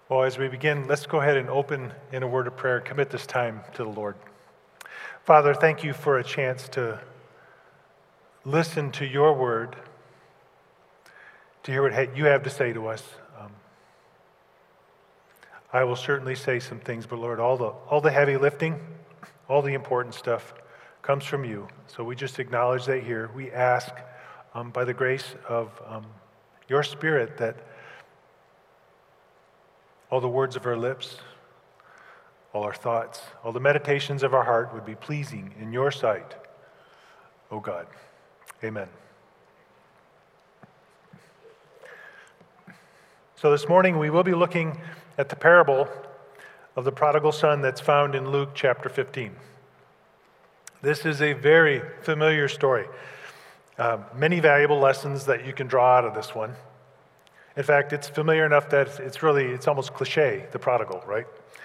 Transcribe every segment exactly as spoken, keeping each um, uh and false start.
Well, as we begin, let's go ahead and open in a word of prayer, commit this time to the Lord. Father, thank you for a chance to listen to your word, to hear what you have to say to us. Um, I will certainly say some things, but Lord, all the, all the heavy lifting, all the important stuff comes from you. So we just acknowledge that here. We ask um, by the grace of um, your Spirit that all the words of our lips, all our thoughts, all the meditations of our heart would be pleasing in your sight, O God. Amen. So this morning we will be looking at the parable of the prodigal son that's found in Luke chapter fifteen. This is a very familiar story. Uh, many valuable lessons that you can draw out of this one. In fact, it's familiar enough that it's really, it's almost cliche, the prodigal, right?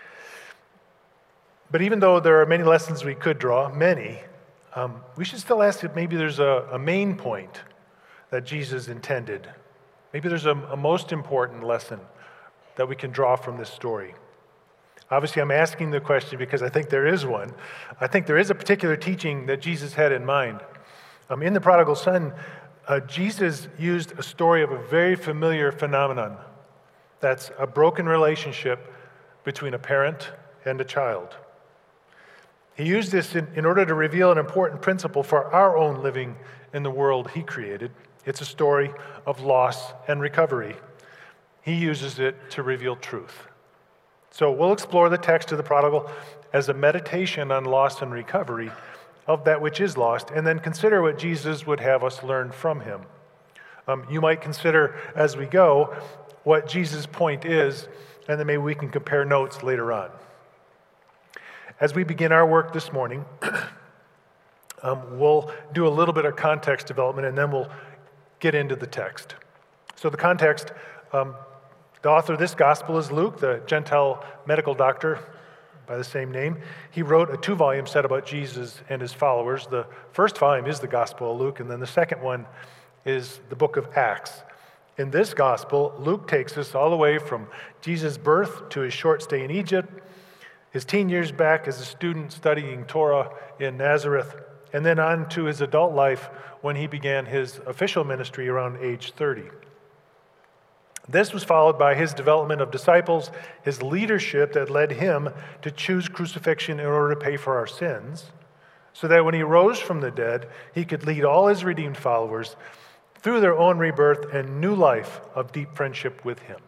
But even though there are many lessons we could draw, many, um, we should still ask if maybe there's a, a main point that Jesus intended. Maybe there's a, a most important lesson that we can draw from this story. Obviously, I'm asking the question because I think there is one. I think there is a particular teaching that Jesus had in mind. Um, in the prodigal son, Uh, Jesus used a story of a very familiar phenomenon. That's a broken relationship between a parent and a child. He used this in, in order to reveal an important principle for our own living in the world he created. It's a story of loss and recovery. He uses it to reveal truth. So we'll explore the text of the prodigal as a meditation on loss and recovery of that which is lost, and then consider what Jesus would have us learn from him. Um, you might consider as we go what Jesus' point is, and then maybe we can compare notes later on. As we begin our work this morning, um, we'll do a little bit of context development, and then we'll get into the text. So the context, um, the author of this gospel is Luke, the Gentile medical doctor by the same name. He wrote a two-volume set about Jesus and his followers. The first volume is the Gospel of Luke, and then the second one is the book of Acts. In this gospel, Luke takes us all the way from Jesus' birth to his short stay in Egypt, his teen years back as a student studying Torah in Nazareth, and then on to his adult life when he began his official ministry around age thirty. This was followed by his development of disciples, his leadership that led him to choose crucifixion in order to pay for our sins, so that when he rose from the dead, he could lead all his redeemed followers through their own rebirth and new life of deep friendship with him.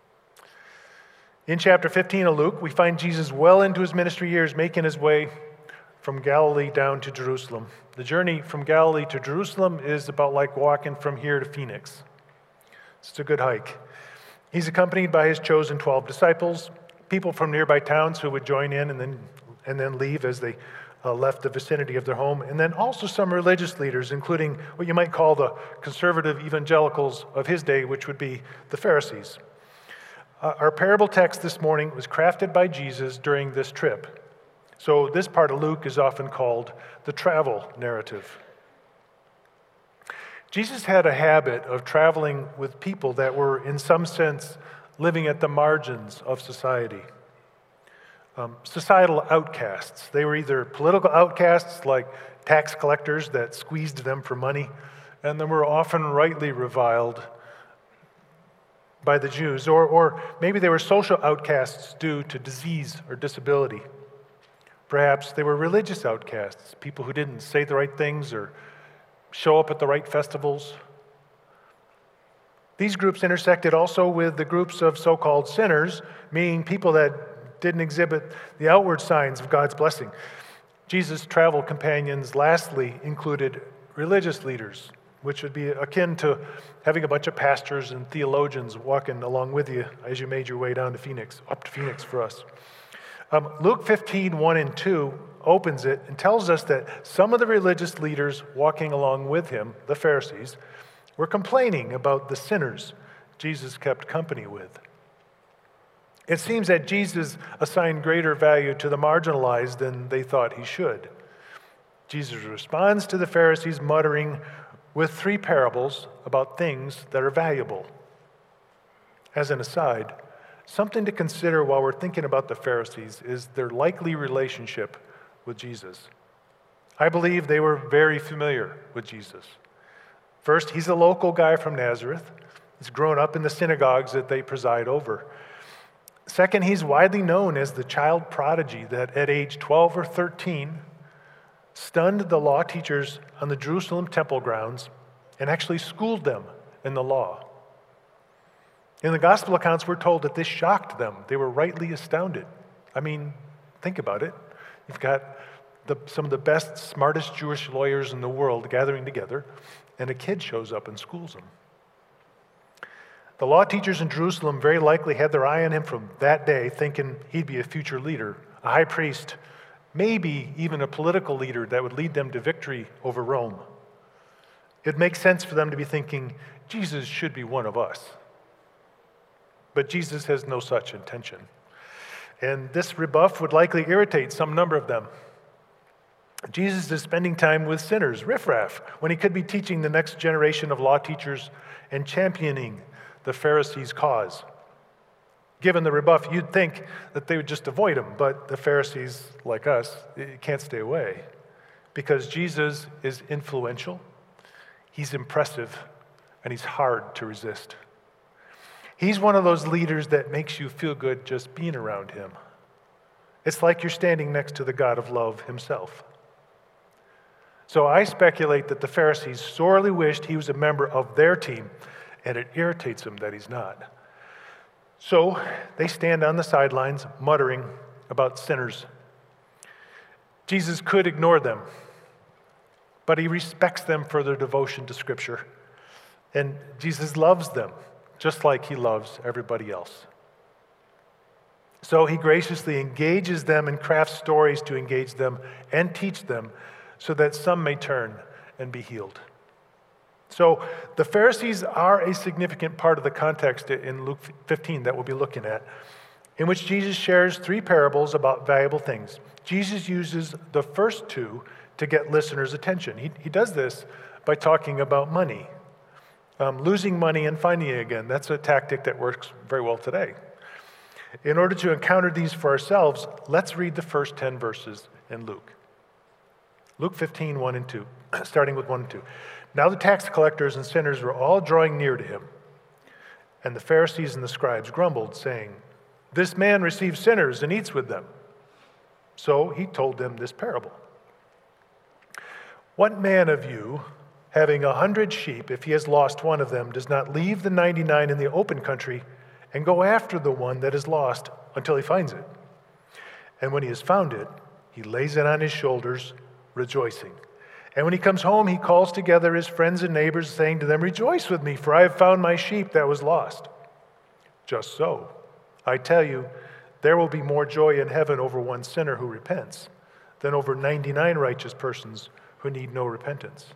In chapter fifteen of Luke, we find Jesus well into his ministry years, making his way from Galilee down to Jerusalem. The journey from Galilee to Jerusalem is about like walking from here to Phoenix. It's a good hike. He's accompanied by his chosen twelve disciples, people from nearby towns who would join in and then and then leave as they uh, left the vicinity of their home, and then also some religious leaders, including what you might call the conservative evangelicals of his day, which would be the Pharisees. Uh, our parable text this morning was crafted by Jesus during this trip. So this part of Luke is often called the travel narrative. Jesus had a habit of traveling with people that were, in some sense, living at the margins of society. Um, societal outcasts. They were either political outcasts, like tax collectors that squeezed them for money, and they were often rightly reviled by the Jews, or, or maybe they were social outcasts due to disease or disability. Perhaps they were religious outcasts, people who didn't say the right things or show up at the right festivals. These groups intersected also with the groups of so-called sinners, meaning people that didn't exhibit the outward signs of God's blessing. Jesus' travel companions, lastly, included religious leaders, which would be akin to having a bunch of pastors and theologians walking along with you as you made your way down to Phoenix, up to Phoenix for us. Um, Luke fifteen, one and two opens it and tells us that some of the religious leaders walking along with him, the Pharisees, were complaining about the sinners Jesus kept company with. It seems that Jesus assigned greater value to the marginalized than they thought he should. Jesus responds to the Pharisees, muttering with three parables about things that are valuable. As an aside, Something to consider while we're thinking about the Pharisees is their likely relationship with Jesus. I believe they were very familiar with Jesus. First, he's a local guy from Nazareth. He's grown up in the synagogues that they preside over. Second, he's widely known as the child prodigy that at age twelve or thirteen stunned the law teachers on the Jerusalem temple grounds and actually schooled them in the law. In the gospel accounts, we're told that this shocked them. They were rightly astounded. I mean, think about it. You've got the, some of the best, smartest Jewish lawyers in the world gathering together, and a kid shows up and schools them. The law teachers in Jerusalem very likely had their eye on him from that day, thinking he'd be a future leader, a high priest, maybe even a political leader that would lead them to victory over Rome. It makes sense for them to be thinking, Jesus should be one of us. But Jesus has no such intention. And this rebuff would likely irritate some number of them. Jesus is spending time with sinners, riffraff, when he could be teaching the next generation of law teachers and championing the Pharisees' cause. Given the rebuff, you'd think that they would just avoid him, but the Pharisees, like us, can't stay away because Jesus is influential, he's impressive, and he's hard to resist. He's one of those leaders that makes you feel good just being around him. It's like you're standing next to the God of love himself. So I speculate that the Pharisees sorely wished he was a member of their team, and it irritates them that he's not. So they stand on the sidelines muttering about sinners. Jesus could ignore them, but he respects them for their devotion to Scripture. And Jesus loves them, just like he loves everybody else. So he graciously engages them and crafts stories to engage them and teach them so that some may turn and be healed. So the Pharisees are a significant part of the context in Luke fifteen that we'll be looking at, in which Jesus shares three parables about valuable things. Jesus uses the first two to get listeners' attention. He, he does this by talking about money. Um, losing money and finding it again, that's a tactic that works very well today. In order to encounter these for ourselves, let's read the first ten verses in Luke. Luke fifteen, one and two, starting with one and two. Now the tax collectors and sinners were all drawing near to him, and the Pharisees and the scribes grumbled, saying, "This man receives sinners and eats with them." So he told them this parable. "What man of you, having a hundred sheep, if he has lost one of them, does not leave the ninety-nine in the open country and go after the one that is lost until he finds it? And when he has found it, he lays it on his shoulders, rejoicing. And when he comes home, he calls together his friends and neighbors, saying to them, 'Rejoice with me, for I have found my sheep that was lost.' Just so, I tell you, there will be more joy in heaven over one sinner who repents than over ninety-nine righteous persons who need no repentance.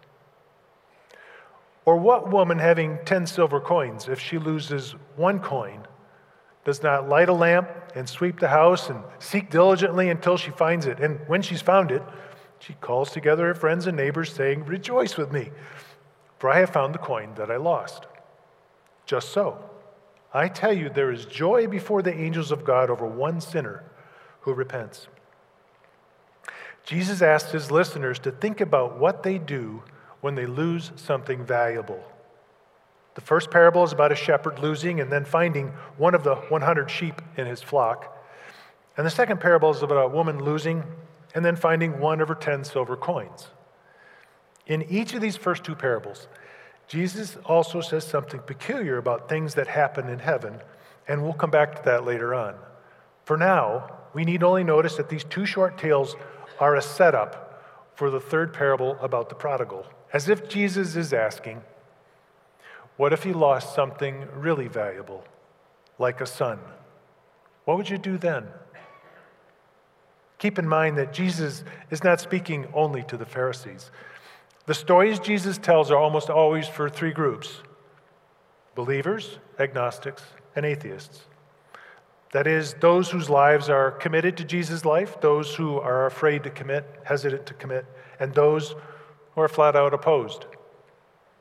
Or what woman having ten silver coins, if she loses one coin, does not light a lamp and sweep the house and seek diligently until she finds it? And when she's found it, she calls together her friends and neighbors, saying, 'Rejoice with me, for I have found the coin that I lost.' Just so, I tell you, there is joy before the angels of God over one sinner who repents." Jesus asks his listeners to think about what they do when they lose something valuable. The first parable is about a shepherd losing and then finding one of the one hundred sheep in his flock. And the second parable is about a woman losing and then finding one of her ten silver coins. In each of these first two parables, Jesus also says something peculiar about things that happen in heaven, and we'll come back to that later on. For now, we need only notice that these two short tales are a setup for the third parable about the prodigal, as if Jesus is asking, what if he lost something really valuable, like a son? What would you do then? Keep in mind that Jesus is not speaking only to the Pharisees. The stories Jesus tells are almost always for three groups: believers, agnostics, and atheists. That is, those whose lives are committed to Jesus' life, those who are afraid to commit, hesitant to commit, and those who are flat out opposed.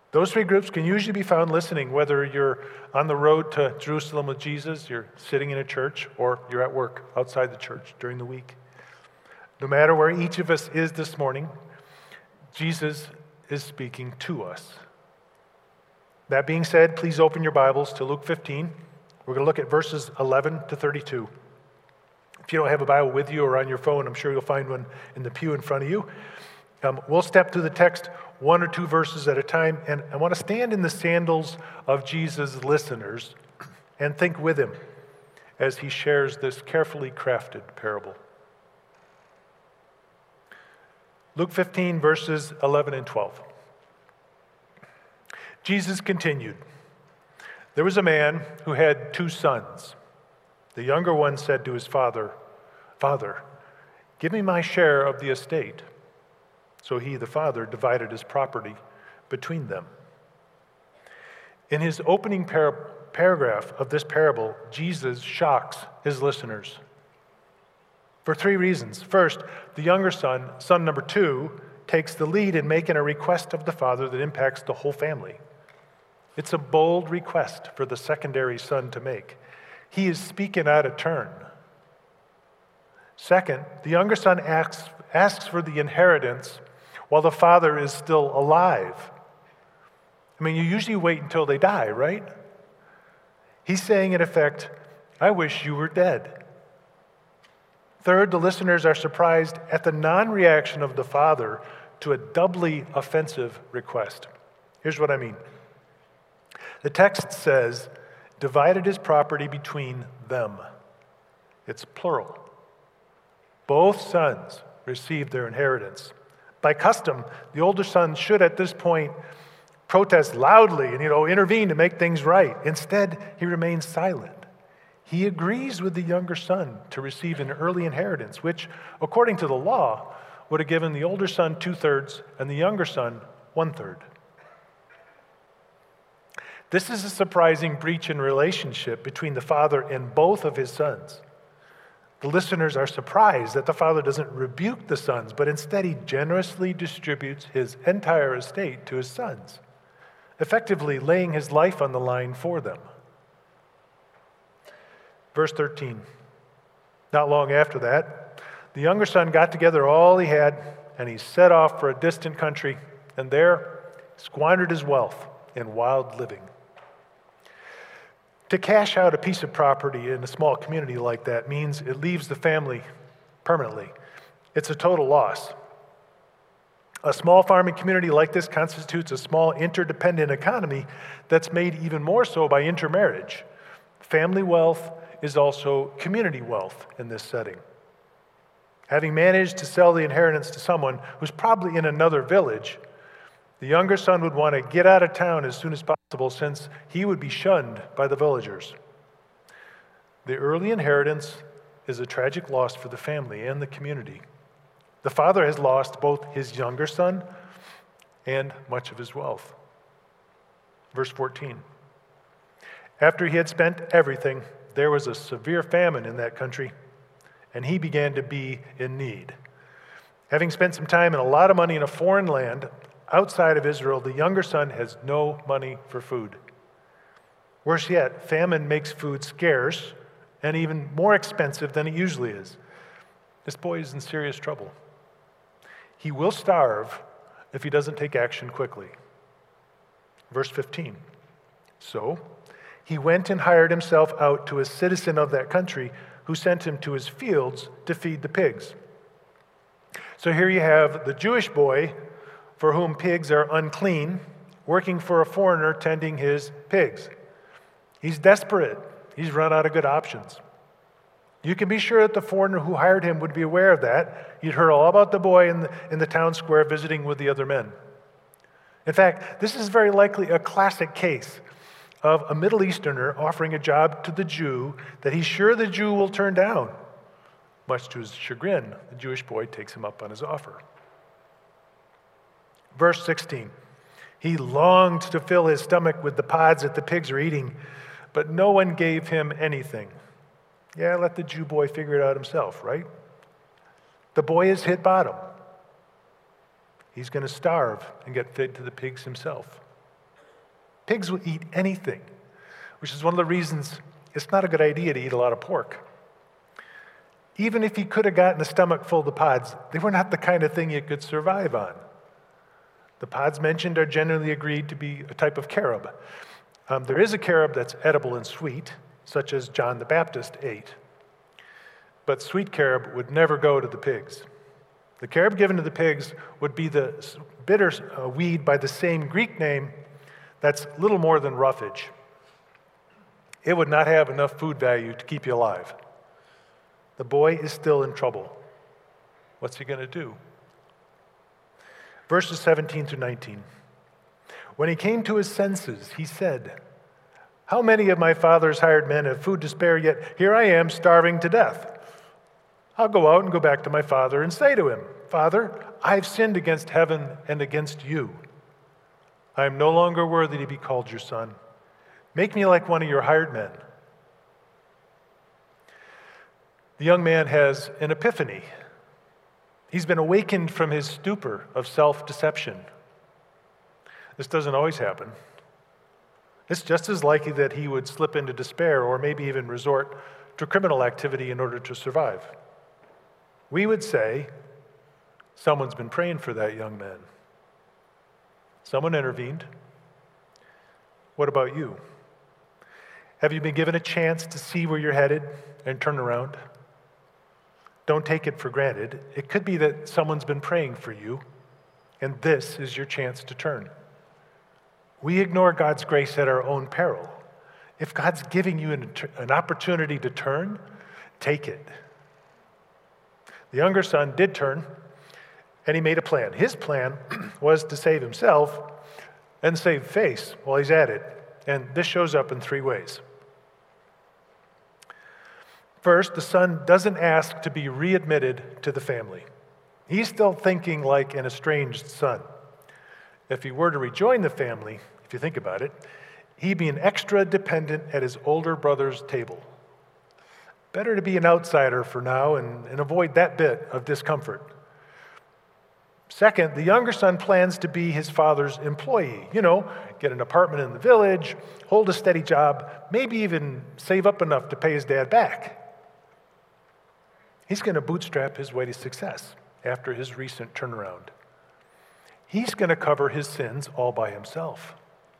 Those three groups can usually be found listening, whether you're on the road to Jerusalem with Jesus, you're sitting in a church, or you're at work outside the church during the week. No matter where each of us is this morning, Jesus is speaking to us. That being said, please open your Bibles to Luke fifteen. We're going to look at verses eleven to thirty-two. If you don't have a Bible with you or on your phone, I'm sure you'll find one in the pew in front of you. Um, we'll step through the text one or two verses at a time, and I want to stand in the sandals of Jesus' listeners and think with him as he shares this carefully crafted parable. Luke fifteen, verses eleven and twelve. Jesus continued, "There was a man who had two sons. The younger one said to his father, 'Father, give me my share of the estate.' So he, the father, divided his property between them." In his opening par- paragraph of this parable, Jesus shocks his listeners for three reasons. First, the younger son, son number two, takes the lead in making a request of the father that impacts the whole family. It's a bold request for the secondary son to make. He is speaking out of turn. Second, the younger son asks, asks for the inheritance while the father is still alive. I mean, you usually wait until they die, right? He's saying, in effect, "I wish you were dead." Third, the listeners are surprised at the non-reaction of the father to a doubly offensive request. Here's what I mean. The text says, divided his property between them. It's plural. Both sons received their inheritance. By custom, the older son should at this point protest loudly and, you know, intervene to make things right. Instead, he remains silent. He agrees with the younger son to receive an early inheritance, which, according to the law, would have given the older son two-thirds and the younger son one-third. This is a surprising breach in relationship between the father and both of his sons. The listeners are surprised that the father doesn't rebuke the sons, but instead he generously distributes his entire estate to his sons, effectively laying his life on the line for them. Verse thirteen. Not long after that, the younger son got together all he had, and he set off for a distant country, and there squandered his wealth in wild living. To cash out a piece of property in a small community like that means it leaves the family permanently. It's a total loss. A small farming community like this constitutes a small interdependent economy that's made even more so by intermarriage. Family wealth is also community wealth in this setting. Having managed to sell the inheritance to someone who's probably in another village, the younger son would want to get out of town as soon as possible since he would be shunned by the villagers. The early inheritance is a tragic loss for the family and the community. The father has lost both his younger son and much of his wealth. Verse fourteen. After he had spent everything, there was a severe famine in that country, and he began to be in need. Having spent some time and a lot of money in a foreign land outside of Israel, the younger son has no money for food. Worse yet, famine makes food scarce and even more expensive than it usually is. This boy is in serious trouble. He will starve if he doesn't take action quickly. Verse fifteen. So he went and hired himself out to a citizen of that country who sent him to his fields to feed the pigs. So here you have the Jewish boy for whom pigs are unclean, working for a foreigner tending his pigs. He's desperate. He's run out of good options. You can be sure that the foreigner who hired him would be aware of that. He'd heard all about the boy in the, in the town square visiting with the other men. In fact, this is very likely a classic case of a Middle Easterner offering a job to the Jew that he's sure the Jew will turn down. Much to his chagrin, the Jewish boy takes him up on his offer. Verse sixteen, he longed to fill his stomach with the pods that the pigs are eating, but no one gave him anything. Yeah, let the Jew boy figure it out himself, right? The boy has hit bottom. He's going to starve and get fed to the pigs himself. Pigs will eat anything, which is one of the reasons it's not a good idea to eat a lot of pork. Even if he could have gotten a stomach full of the pods, they were not the kind of thing you could survive on. The pods mentioned are generally agreed to be a type of carob. Um, there is a carob that's edible and sweet, such as John the Baptist ate. But sweet carob would never go to the pigs. The carob given to the pigs would be the bitter uh, weed by the same Greek name that's little more than roughage. It would not have enough food value to keep you alive. The boy is still in trouble. What's he going to do? Verses seventeen through nineteen. When he came to his senses, he said, "How many of my father's hired men have food to spare, yet here I am starving to death? I'll go out and go back to my father and say to him, 'Father, I've sinned against heaven and against you. I am no longer worthy to be called your son. Make me like one of your hired men.'" The young man has an epiphany. He's been awakened from his stupor of self-deception. This doesn't always happen. It's just as likely that he would slip into despair or maybe even resort to criminal activity in order to survive. We would say, someone's been praying for that young man. Someone intervened. What about you? Have you been given a chance to see where you're headed and turn around? Don't take it for granted. It could be that someone's been praying for you, and this is your chance to turn. We ignore God's grace at our own peril. If God's giving you an, an opportunity to turn, take it. The younger son did turn, and he made a plan. His plan was to save himself and save face while he's at it. And this shows up in three ways. First, the son doesn't ask to be readmitted to the family. He's still thinking like an estranged son. If he were to rejoin the family, if you think about it, he'd be an extra dependent at his older brother's table. Better to be an outsider for now and, and avoid that bit of discomfort. Second, the younger son plans to be his father's employee. You know, get an apartment in the village, hold a steady job, maybe even save up enough to pay his dad back. He's going to bootstrap his way to success after his recent turnaround. He's going to cover his sins all by himself.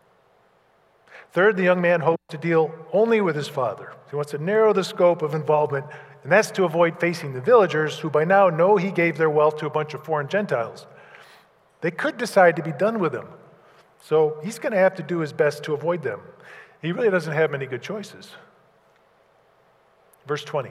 Third, the young man hopes to deal only with his father. He wants to narrow the scope of involvement, and that's to avoid facing the villagers who by now know he gave their wealth to a bunch of foreign Gentiles. They could decide to be done with him, so he's going to have to do his best to avoid them. He really doesn't have many good choices. Verse twenty.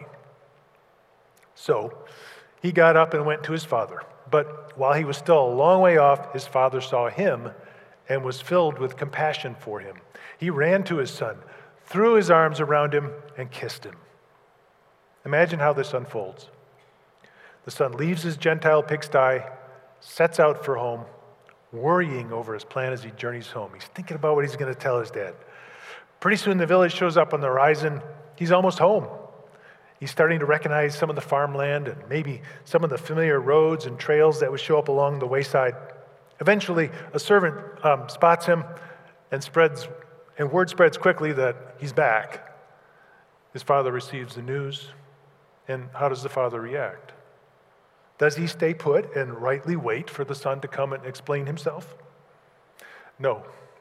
So he got up and went to his father. But while he was still a long way off, his father saw him and was filled with compassion for him. He ran to his son, threw his arms around him, and kissed him. Imagine how this unfolds. The son leaves his Gentile pigsty, sets out for home, worrying over his plan as he journeys home. He's thinking about what he's going to tell his dad. Pretty soon the village shows up on the horizon. He's almost home. He's starting to recognize some of the farmland and maybe some of the familiar roads and trails that would show up along the wayside. Eventually, a servant um, spots him and spreads, and word spreads quickly that he's back. His father receives the news, and how does the father react? Does he stay put and rightly wait for the son to come and explain himself? No.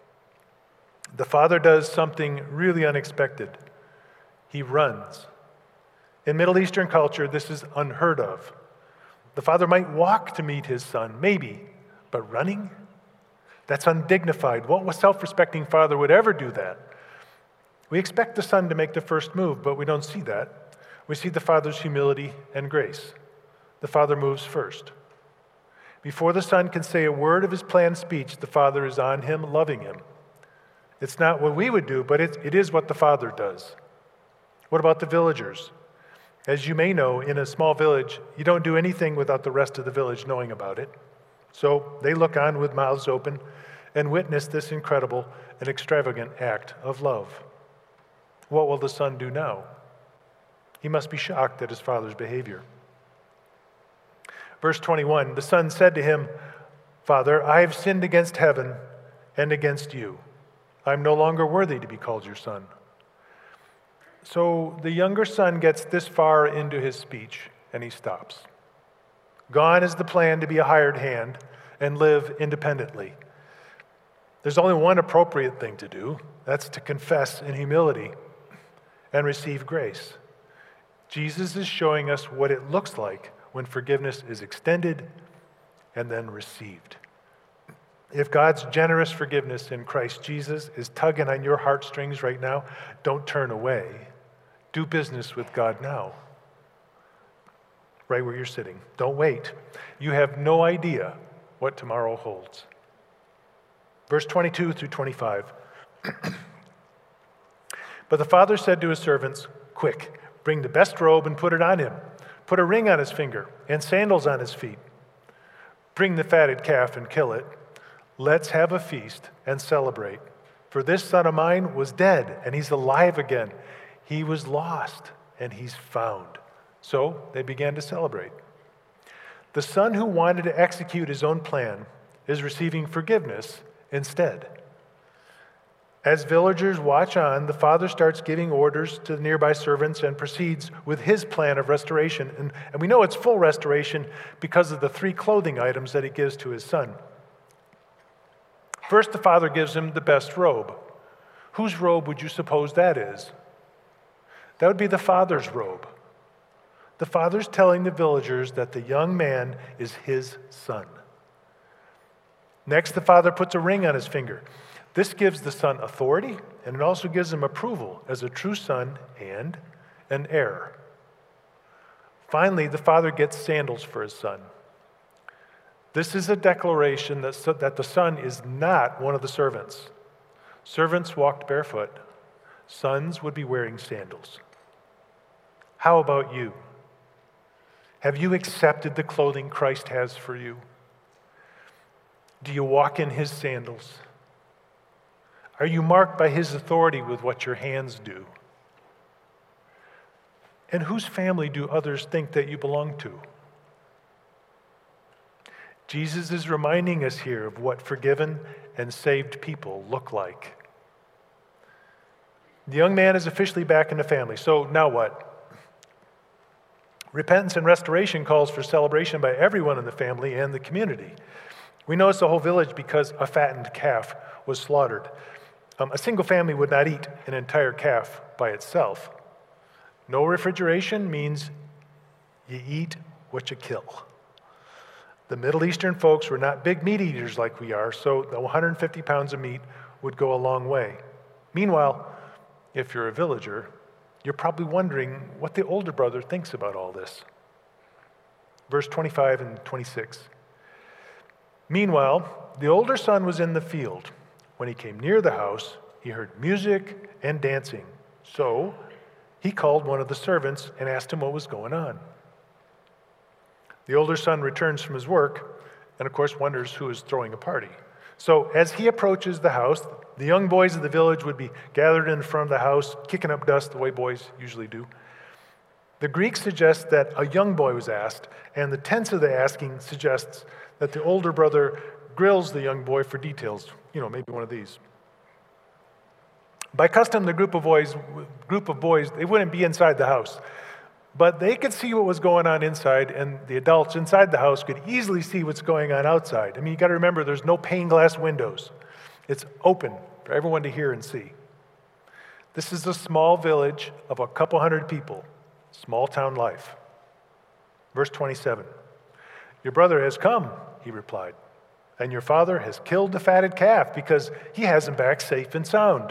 The father does something really unexpected. He runs. In Middle Eastern culture, this is unheard of. The father might walk to meet his son, maybe, but running? That's undignified. What self-respecting father would ever do that? We expect the son to make the first move, but we don't see that. We see the father's humility and grace. The father moves first. Before the son can say a word of his planned speech, the father is on him, loving him. It's not what we would do, but it, it is what the father does. What about the villagers? As you may know, in a small village, you don't do anything without the rest of the village knowing about it. So they look on with mouths open and witness this incredible and extravagant act of love. What will the son do now? He must be shocked at his father's behavior. Verse twenty-one, the son said to him, "Father, I have sinned against heaven and against you. I'm no longer worthy to be called your son. So the younger son gets this far into his speech, and he stops. Gone is the plan to be a hired hand and live independently. There's only one appropriate thing to do. That's to confess in humility and receive grace. Jesus is showing us what it looks like when forgiveness is extended and then received. If God's generous forgiveness in Christ Jesus is tugging on your heartstrings right now, don't turn away. Do business with God now, right where you're sitting. Don't wait. You have no idea what tomorrow holds. Verse twenty-two through twenty-five. But the father said to his servants, "Quick, bring the best robe and put it on him. Put a ring on his finger and sandals on his feet. Bring the fatted calf and kill it. Let's have a feast and celebrate. For this son of mine was dead, and he's alive again. He was lost, and he's found." So they began to celebrate. The son who wanted to execute his own plan is receiving forgiveness instead. As villagers watch on, the father starts giving orders to the nearby servants and proceeds with his plan of restoration. And, and we know it's full restoration because of the three clothing items that he gives to his son. First, the father gives him the best robe. Whose robe would you suppose that is? That would be the father's robe. The father's telling the villagers that the young man is his son. Next, the father puts a ring on his finger. This gives the son authority, and it also gives him approval as a true son and an heir. Finally, the father gets sandals for his son. This is a declaration that, that the son is not one of the servants. Servants walked barefoot. Sons would be wearing sandals. How about you? Have you accepted the clothing Christ has for you? Do you walk in his sandals? Are you marked by his authority with what your hands do? And whose family do others think that you belong to? Jesus is reminding us here of what forgiven and saved people look like. The young man is officially back in the family. So now what? Repentance and restoration calls for celebration by everyone in the family and the community. We know it's the whole village because a fattened calf was slaughtered. Um, a single family would not eat an entire calf by itself. No refrigeration means you eat what you kill. The Middle Eastern folks were not big meat eaters like we are, so the one hundred fifty pounds of meat would go a long way. Meanwhile, if you're a villager, you're probably wondering what the older brother thinks about all this. Verse twenty-five and twenty-six. Meanwhile, the older son was in the field. When he came near the house, he heard music and dancing. So he called one of the servants and asked him what was going on. The older son returns from his work and, of course, wonders who is throwing a party. So as he approaches the house, the young boys of the village would be gathered in front of the house, kicking up dust the way boys usually do. The Greek suggests that a young boy was asked, and the tense of the asking suggests that the older brother grills the young boy for details, you know, maybe one of these. By custom, the group of boys, group of boys, they wouldn't be inside the house, but they could see what was going on inside, and the adults inside the house could easily see what's going on outside. I mean, you got to remember, there's no pane glass windows. It's open for everyone to hear and see. This is a small village of a couple hundred people, small town life. Verse twenty-seven. Your brother has come, he replied, and your father has killed the fatted calf because he has him back safe and sound.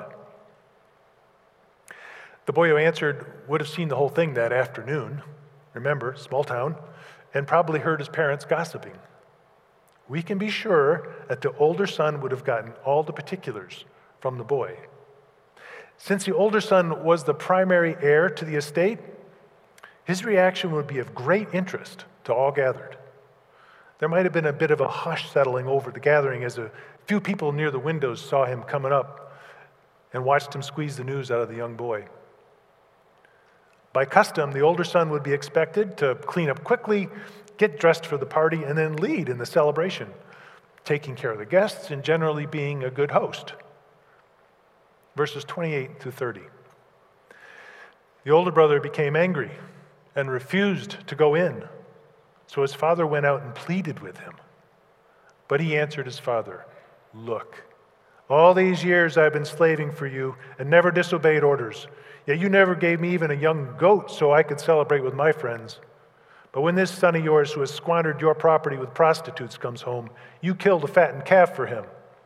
The boy who answered would have seen the whole thing that afternoon, remember, small town, and probably heard his parents gossiping. We can be sure that the older son would have gotten all the particulars from the boy. Since the older son was the primary heir to the estate, his reaction would be of great interest to all gathered. There might have been a bit of a hush settling over the gathering as a few people near the windows saw him coming up and watched him squeeze the news out of the young boy. By custom, the older son would be expected to clean up quickly, get dressed for the party, and then lead in the celebration, taking care of the guests and generally being a good host. verses twenty-eight through thirty. The older brother became angry and refused to go in. So his father went out and pleaded with him. But he answered his father, "Look, all these years I've been slaving for you and never disobeyed orders. Yet you never gave me even a young goat so I could celebrate with my friends. But when this son of yours who has squandered your property with prostitutes comes home, you killed a fattened calf for him."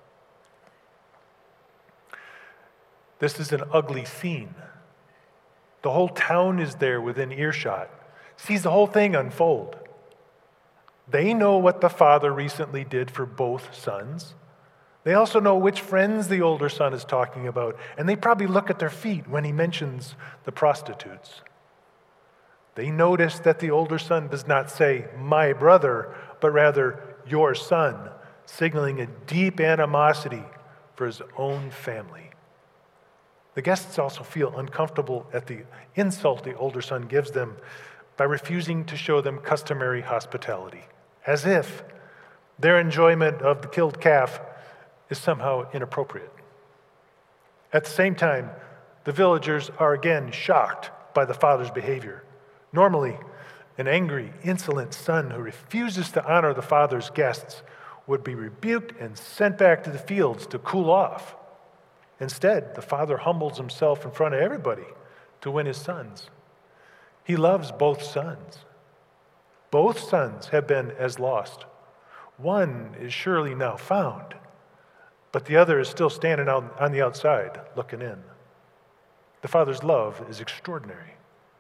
This is an ugly scene. The whole town is there within earshot, sees the whole thing unfold. They know what the father recently did for both sons. They also know which friends the older son is talking about, and they probably look at their feet when he mentions the prostitutes. They notice that the older son does not say, "my brother," but rather, "your son," signaling a deep animosity for his own family. The guests also feel uncomfortable at the insult the older son gives them by refusing to show them customary hospitality, as if their enjoyment of the killed calf is somehow inappropriate. At the same time, the villagers are again shocked by the father's behavior. Normally, an angry, insolent son who refuses to honor the father's guests would be rebuked and sent back to the fields to cool off. Instead, the father humbles himself in front of everybody to win his sons. He loves both sons. Both sons have been as lost. One is surely now found, but the other is still standing out on the outside, looking in. The father's love is extraordinary.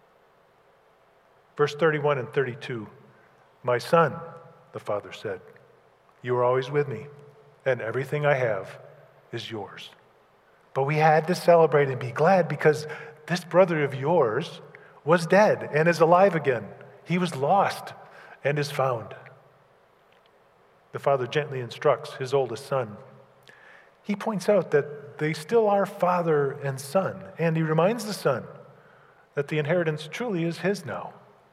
Verse thirty-one and thirty-two, "My son," the father said, "you are always with me, and everything I have is yours. But we had to celebrate and be glad because this brother of yours was dead and is alive again. He was lost and is found." The father gently instructs his oldest son. He points out that they still are father and son, and he reminds the son that the inheritance truly is his now.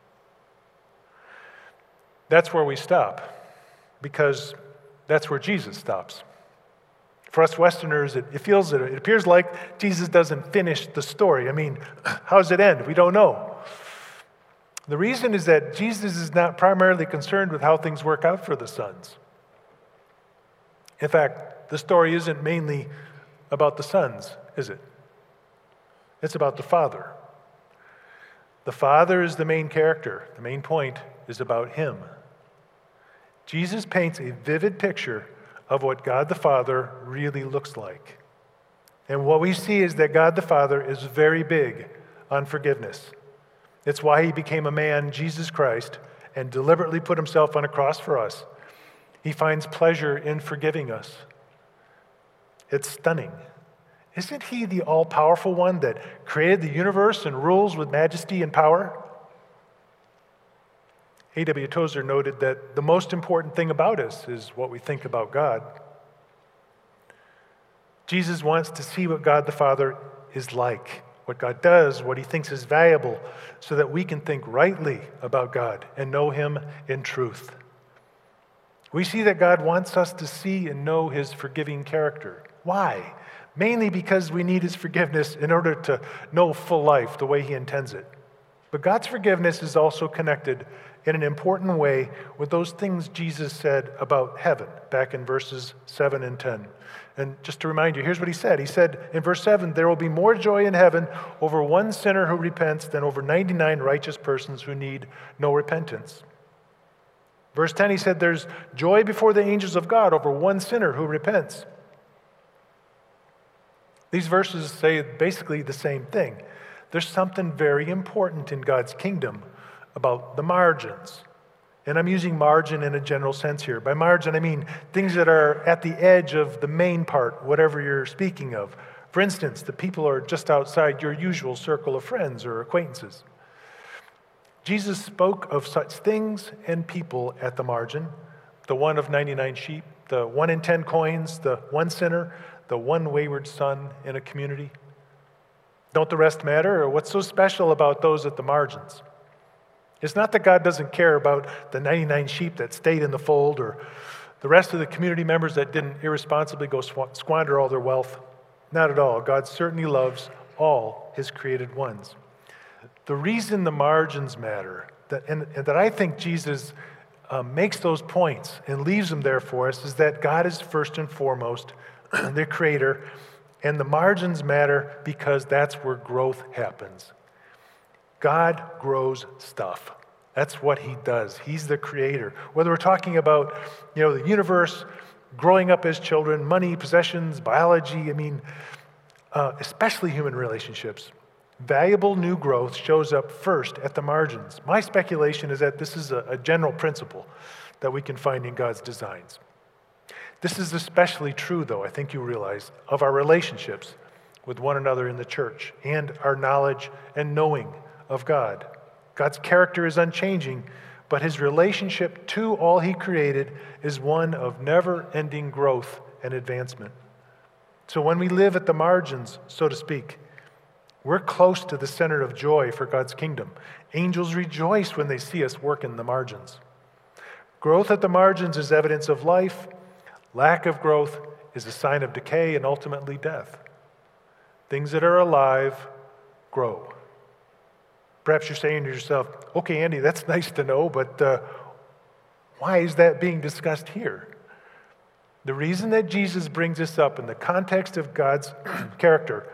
That's where we stop, because that's where Jesus stops. For us Westerners, it, it feels that it appears like Jesus doesn't finish the story. I mean, how does it end? We don't know. The reason is that Jesus is not primarily concerned with how things work out for the sons. In fact, the story isn't mainly about the sons, is it? It's about the Father. The Father is the main character. The main point is about him. Jesus paints a vivid picture of what God the Father really looks like. And what we see is that God the Father is very big on forgiveness. It's why he became a man, Jesus Christ, and deliberately put himself on a cross for us. He finds pleasure in forgiving us. It's stunning. Isn't he the all-powerful one that created the universe and rules with majesty and power? A W Tozer noted that the most important thing about us is what we think about God. Jesus wants to see what God the Father is like, what God does, what he thinks is valuable, so that we can think rightly about God and know him in truth. We see that God wants us to see and know his forgiving character. Why? Mainly because we need his forgiveness in order to know full life the way he intends it. But God's forgiveness is also connected in an important way with those things Jesus said about heaven, back in verses seven and ten. And just to remind you, here's what he said. He said in verse seven, "There will be more joy in heaven over one sinner who repents than over ninety-nine righteous persons who need no repentance." Verse ten, he said, "There's joy before the angels of God over one sinner who repents." These verses say basically the same thing. There's something very important in God's kingdom about the margins. And I'm using margin in a general sense here. By margin, I mean things that are at the edge of the main part, whatever you're speaking of. For instance, the people are just outside your usual circle of friends or acquaintances. Jesus spoke of such things and people at the margin, the one of ninety-nine sheep, the one in ten coins, the one sinner, the one wayward son in a community. Don't the rest matter? Or what's so special about those at the margins? It's not that God doesn't care about the ninety-nine sheep that stayed in the fold or the rest of the community members that didn't irresponsibly go squander all their wealth. Not at all. God certainly loves all his created ones. The reason the margins matter, that, and, and that I think Jesus uh, makes those points and leaves them there for us, is that God is first and foremost the creator, and the margins matter because that's where growth happens. God grows stuff. That's what he does. He's the creator. Whether we're talking about, you know, the universe, growing up as children, money, possessions, biology, I mean, uh, especially human relationships, valuable new growth shows up first at the margins. My speculation is that this is a, a general principle that we can find in God's designs. This is especially true, though, I think you realize, of our relationships with one another in the church and our knowledge and knowing of God. God's character is unchanging, but his relationship to all he created is one of never-ending growth and advancement. So when we live at the margins, so to speak, we're close to the center of joy for God's kingdom. Angels rejoice when they see us work in the margins. Growth at the margins is evidence of life. Lack of growth is a sign of decay and ultimately death. Things that are alive grow. Perhaps you're saying to yourself, okay, Andy, that's nice to know, but uh, why is that being discussed here? The reason that Jesus brings this up in the context of God's character,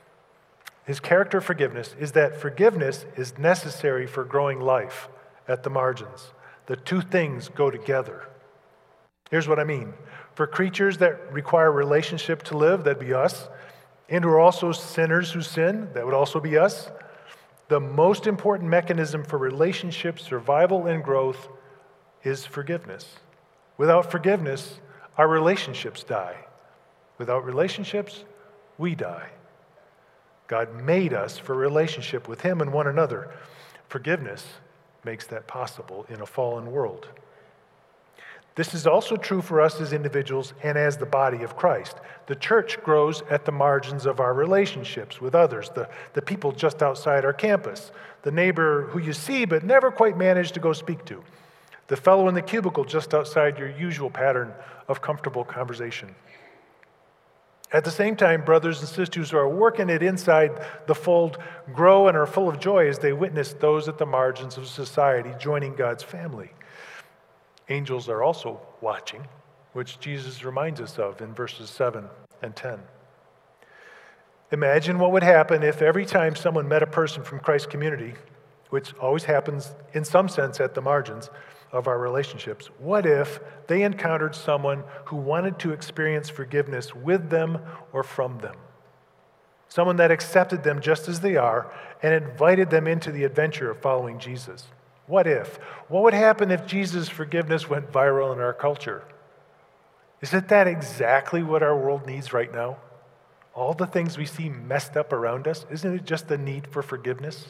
his character forgiveness, is that forgiveness is necessary for growing life at the margins. The two things go together. Here's what I mean. For creatures that require relationship to live, that'd be us, and who are also sinners who sin, that would also be us, the most important mechanism for relationship survival and growth is forgiveness. Without forgiveness, our relationships die. Without relationships, we die. God made us for relationship with him and one another. Forgiveness makes that possible in a fallen world. This is also true for us as individuals and as the body of Christ. The church grows at the margins of our relationships with others, the, the people just outside our campus, the neighbor who you see but never quite manage to go speak to, the fellow in the cubicle just outside your usual pattern of comfortable conversation. At the same time, brothers and sisters who are working it inside the fold grow and are full of joy as they witness those at the margins of society joining God's family. Angels are also watching, which Jesus reminds us of in verses seven and ten. Imagine what would happen if every time someone met a person from Christ's community, which always happens in some sense at the margins of our relationships, what if they encountered someone who wanted to experience forgiveness with them or from them? Someone that accepted them just as they are and invited them into the adventure of following Jesus. What if? What would happen if Jesus' forgiveness went viral in our culture? Isn't that exactly what our world needs right now? All the things we see messed up around us, isn't it just the need for forgiveness?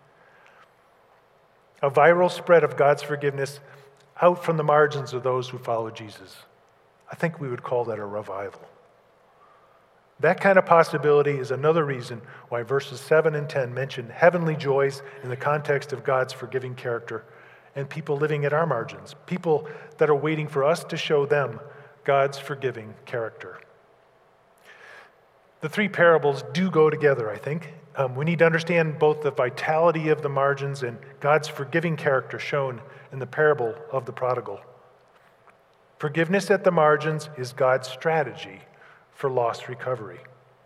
A viral spread of God's forgiveness out from the margins of those who follow Jesus. I think we would call that a revival. That kind of possibility is another reason why verses seven and ten mention heavenly joys in the context of God's forgiving character and people living at our margins, people that are waiting for us to show them God's forgiving character. The three parables do go together, I think. Um, we need to understand both the vitality of the margins and God's forgiving character shown in the parable of the prodigal. Forgiveness at the margins is God's strategy for lost recovery.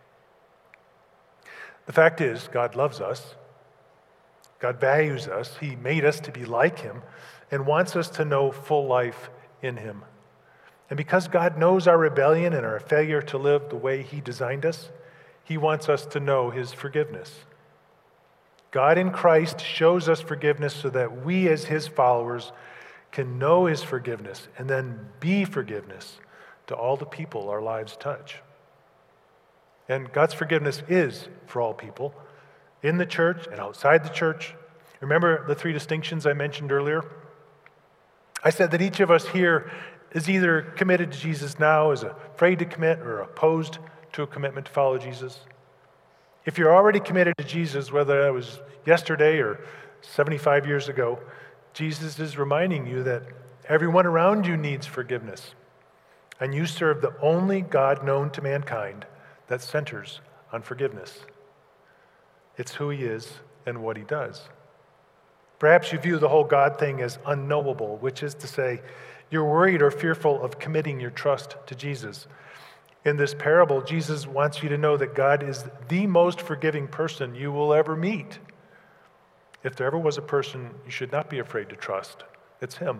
The fact is, God loves us. God values us. He made us to be like him and wants us to know full life in him. And because God knows our rebellion and our failure to live the way he designed us, he wants us to know his forgiveness. God in Christ shows us forgiveness so that we as his followers can know his forgiveness and then be forgiveness to all the people our lives touch. And God's forgiveness is for all people, in the church and outside the church. Remember the three distinctions I mentioned earlier? I said that each of us here is either committed to Jesus now, is afraid to commit, or opposed to a commitment to follow Jesus. If you're already committed to Jesus, whether that was yesterday or seventy-five years ago, Jesus is reminding you that everyone around you needs forgiveness. And you serve the only God known to mankind that centers on forgiveness. It's who he is and what he does. Perhaps you view the whole God thing as unknowable, which is to say, you're worried or fearful of committing your trust to Jesus. In this parable, Jesus wants you to know that God is the most forgiving person you will ever meet. If there ever was a person you should not be afraid to trust, it's him.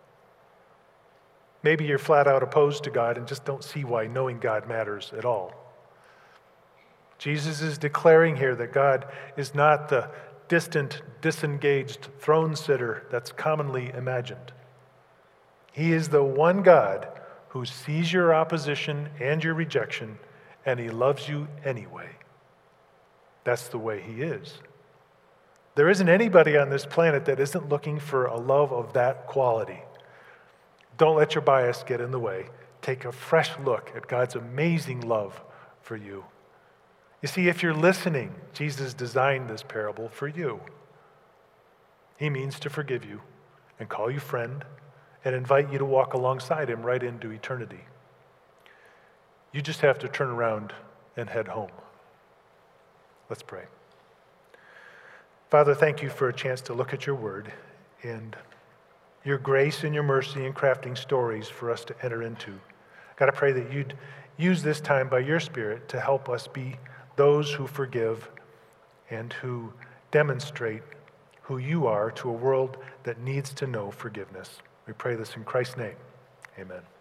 Maybe you're flat out opposed to God and just don't see why knowing God matters at all. Jesus is declaring here that God is not the distant, disengaged throne sitter that's commonly imagined. He is the one God who sees your opposition and your rejection, and he loves you anyway. That's the way he is. There isn't anybody on this planet that isn't looking for a love of that quality. Don't let your bias get in the way. Take a fresh look at God's amazing love for you. You see, if you're listening, Jesus designed this parable for you. He means to forgive you and call you friend and invite you to walk alongside him right into eternity. You just have to turn around and head home. Let's pray. Father, thank you for a chance to look at your word and your grace and your mercy in crafting stories for us to enter into. God, I pray that you'd use this time by your Spirit to help us be those who forgive and who demonstrate who you are to a world that needs to know forgiveness. We pray this in Christ's name. Amen.